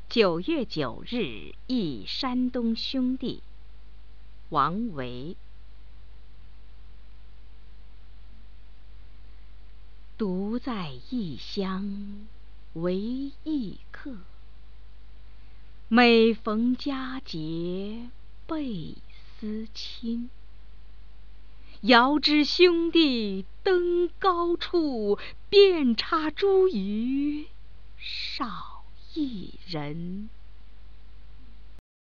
9月9日忆山东兄弟，王维。独在异乡为异客，每逢佳节倍思亲。遥知兄弟登高处，遍插茱萸少一人。